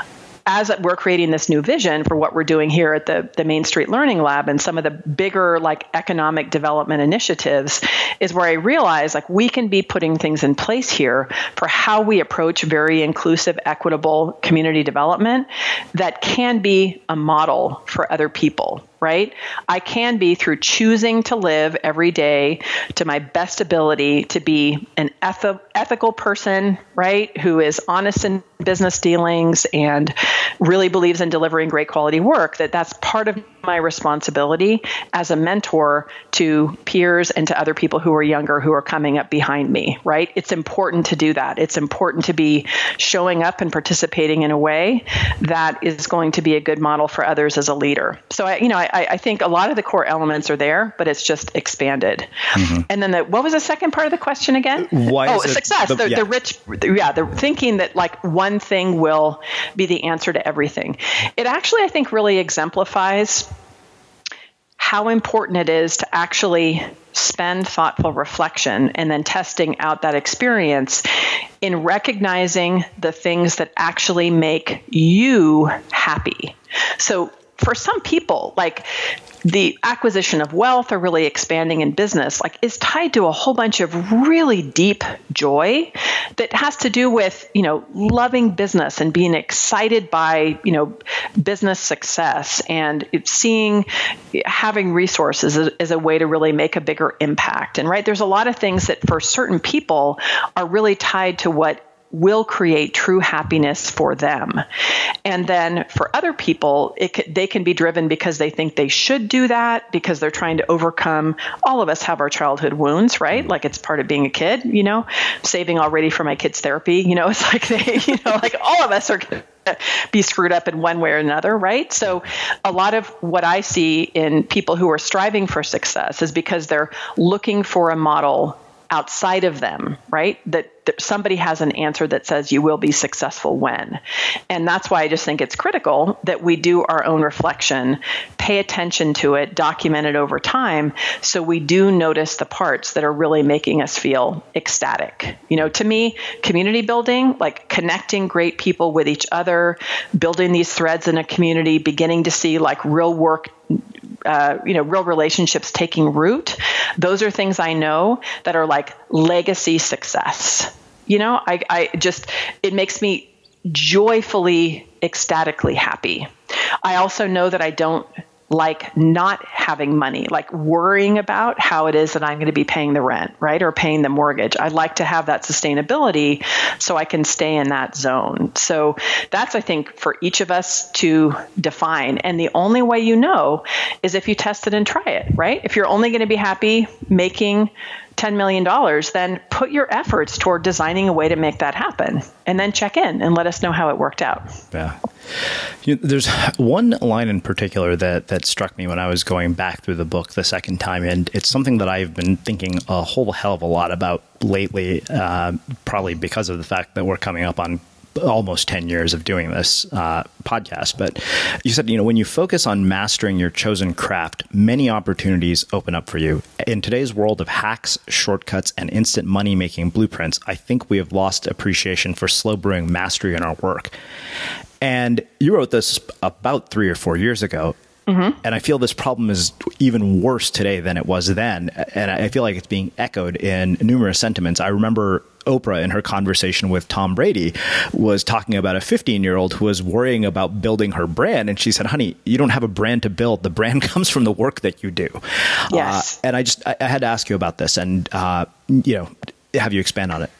As we're creating this new vision for what we're doing here at the, the Main Street Learning Lab and some of the bigger like economic development initiatives, is where I realize like we can be putting things in place here for how we approach very inclusive, equitable community development that can be a model for other people. Right? I can be, through choosing to live every day to my best ability, to be an eth- ethical person, right? Who is honest in business dealings and really believes in delivering great quality work, that that's part of my responsibility as a mentor to peers and to other people who are younger, who are coming up behind me, right? It's important to do that. It's important to be showing up and participating in a way that is going to be a good model for others as a leader. So, I, you know, I, I think a lot of the core elements are there, but it's just expanded. Mm-hmm. And then the, what was the second part of the question again? Why oh, is it success. The, the, yeah. the rich, yeah, the thinking that like one thing will be the answer to everything. It actually, I think, really exemplifies how important it is to actually spend thoughtful reflection and then testing out that experience in recognizing the things that actually make you happy. So for some people, like the acquisition of wealth or really expanding in business, like is tied to a whole bunch of really deep joy that has to do with, you know, loving business and being excited by, you know, business success and seeing having resources as, as a way to really make a bigger impact. And right, there's a lot of things that for certain people are really tied to what will create true happiness for them. And then for other people, it can, they can be driven because they think they should do that, because they're trying to overcome. All of us have our childhood wounds, right? Like it's part of being a kid, you know, saving already for my kids' therapy, you know, it's like they, you know, like all of us are going to be screwed up in one way or another, right? So a lot of what I see in people who are striving for success is because they're looking for a model outside of them, right? That, that somebody has an answer that says you will be successful when. And that's why I just think it's critical that we do our own reflection, pay attention to it, document it over time, so we do notice the parts that are really making us feel ecstatic. You know, to me, community building, like connecting great people with each other, building these threads in a community, beginning to see like real work, Uh, you know, real relationships taking root. Those are things I know that are like legacy success. You know, I, I just, it makes me joyfully, ecstatically happy. I also know that I don't like not having money, like worrying about how it is that I'm going to be paying the rent, right? Or paying the mortgage. I like to have that sustainability so I can stay in that zone. So that's, I think, for each of us to define. And the only way you know is if you test it and try it, right? If you're only going to be happy making ten million dollars, then put your efforts toward designing a way to make that happen, and then check in and let us know how it worked out. Yeah. You know, there's one line in particular that, that struck me when I was going back through the book the second time, and it's something that I've been thinking a whole hell of a lot about lately, uh, probably because of the fact that we're coming up on almost ten years of doing this uh, podcast. But you said, you know, when you focus on mastering your chosen craft, many opportunities open up for you. In today's world of hacks, shortcuts, and instant money-making blueprints, I think we have lost appreciation for slow brewing mastery in our work. And you wrote this about three or four years ago. Mm-hmm. And I feel this problem is even worse today than it was then. And I feel like it's being echoed in numerous sentiments. I remember Oprah, in her conversation with Tom Brady, was talking about a fifteen-year-old who was worrying about building her brand. And she said, honey, you don't have a brand to build. The brand comes from the work that you do. Yes. Uh, and I just, I, I had to ask you about this. And, uh, you know, have you expand on it?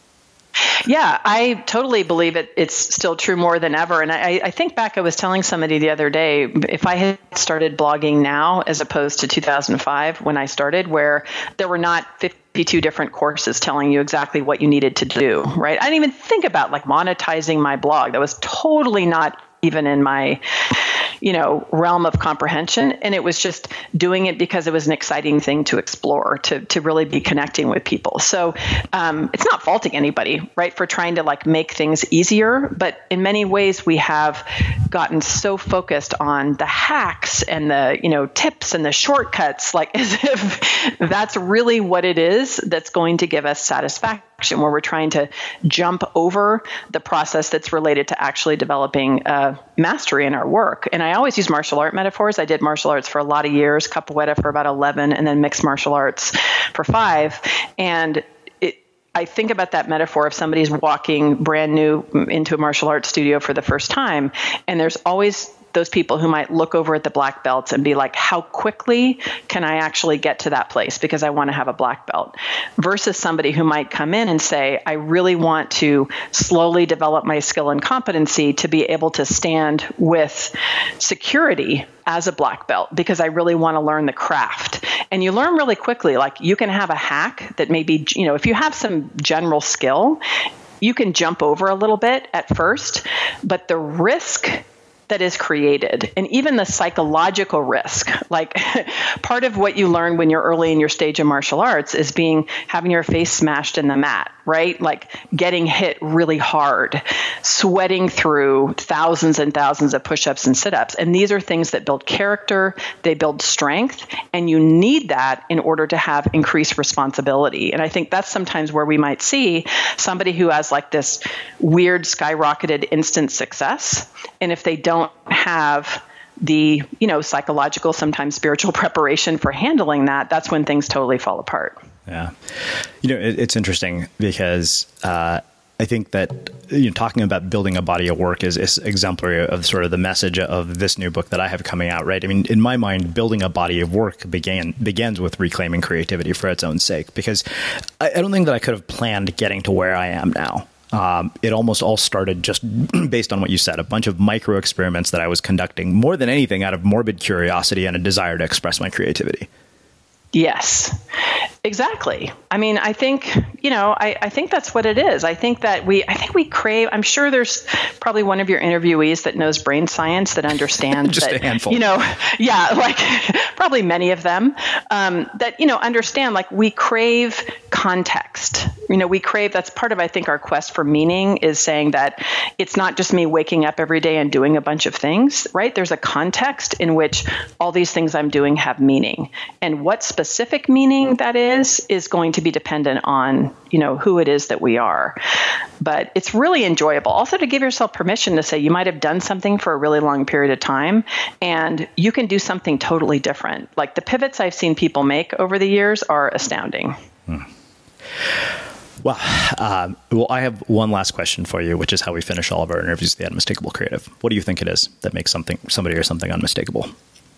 Yeah, I totally believe it. It's still true more than ever. And I, I think back, I was telling somebody the other day, if I had started blogging now as opposed to two thousand five when I started, where there were not fifty-two different courses telling you exactly what you needed to do, right? I didn't even think about like monetizing my blog. That was totally not even in my, you know, realm of comprehension. And it was just doing it because it was an exciting thing to explore, to to really be connecting with people. So um, it's not faulting anybody, right, for trying to like make things easier. But in many ways, we have gotten so focused on the hacks and the, you know, tips and the shortcuts, like as if that's really what it is that's going to give us satisfaction, where we're trying to jump over the process that's related to actually developing uh, mastery in our work. And I always use martial art metaphors. I did martial arts for a lot of years, capoeira for about eleven, and then mixed martial arts for five. And it, I think about that metaphor if somebody's walking brand new into a martial arts studio for the first time, and there's always those people who might look over at the black belts and be like, how quickly can I actually get to that place because I want to have a black belt, versus somebody who might come in and say, I really want to slowly develop my skill and competency to be able to stand with security as a black belt because I really want to learn the craft. And you learn really quickly, like you can have a hack that maybe, you know, if you have some general skill, you can jump over a little bit at first, but the risk that is created, and even the psychological risk, like part of what you learn when you're early in your stage of martial arts is being, having your face smashed in the mat, right? Like getting hit really hard, sweating through thousands and thousands of push-ups and sit-ups. And these are things that build character, they build strength, and you need that in order to have increased responsibility. And I think that's sometimes where we might see somebody who has like this weird skyrocketed instant success. And if they don't have the, you know, psychological, sometimes spiritual preparation for handling that, that's when things totally fall apart. Yeah. You know, it, it's interesting because uh, I think that, you know, talking about building a body of work is, is exemplary of sort of the message of this new book that I have coming out, right? I mean, in my mind, building a body of work began begins with reclaiming creativity for its own sake, because I, I don't think that I could have planned getting to where I am now. Um, it almost all started just based on what you said, a bunch of micro experiments that I was conducting more than anything out of morbid curiosity and a desire to express my creativity. Yes, exactly. I mean, I think, you know, I, I think that's what it is. I think that we, I think we crave, I'm sure there's probably one of your interviewees that knows brain science that understands Just that, a handful. you know, yeah, like probably many of them, um, that, you know, understand like we crave context. You know, we crave, that's part of, I think, our quest for meaning is saying that it's not just me waking up every day and doing a bunch of things, right? There's a context in which all these things I'm doing have meaning. And what specific meaning that is, is going to be dependent on, you know, who it is that we are. But it's really enjoyable. Also to give yourself permission to say you might have done something for a really long period of time and you can do something totally different. Like the pivots I've seen people make over the years are astounding. Hmm. Well, um, well, I have one last question for you, which is how we finish all of our interviews with the Unmistakable Creative. What do you think it is that makes something, somebody or something unmistakable?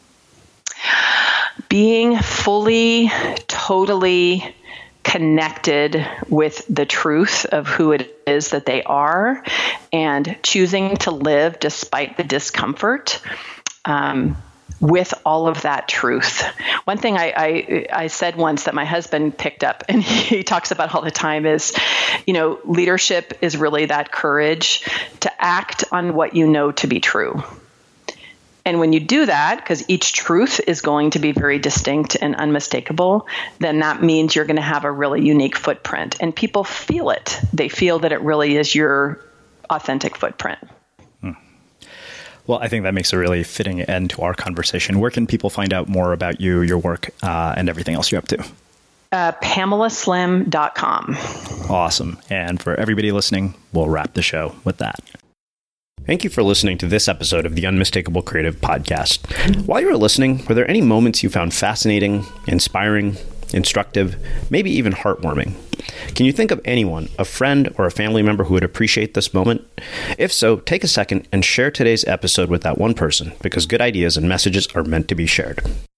Being fully, totally connected with the truth of who it is that they are and choosing to live despite the discomfort. Um, with all of that truth. One thing I, I, I said once that my husband picked up and he talks about all the time is, you know, leadership is really that courage to act on what you know to be true. And when you do that, because each truth is going to be very distinct and unmistakable, then that means you're going to have a really unique footprint. And people feel it. They feel that it really is your authentic footprint. Well, I think that makes a really fitting end to our conversation. Where can people find out more about you, your work, uh, and everything else you're up to? Uh, Pamela Slim dot com. Awesome. And for everybody listening, we'll wrap the show with that. Thank you for listening to this episode of the Unmistakable Creative Podcast. While you were listening, were there any moments you found fascinating, inspiring, instructive, maybe even heartwarming? Can you think of anyone, a friend or a family member who would appreciate this moment? If so, take a second and share today's episode with that one person, because good ideas and messages are meant to be shared.